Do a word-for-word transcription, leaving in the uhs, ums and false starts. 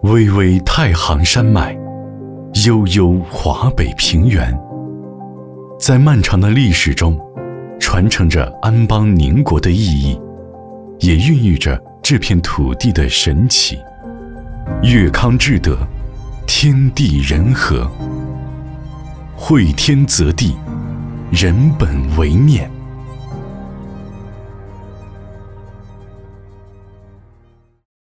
巍巍太行山脉，悠悠华北平原，在漫长的历史中传承着安邦宁国的意义，也孕育着这片土地的神奇。岳康至德，天地人和，会天择地，人本为念。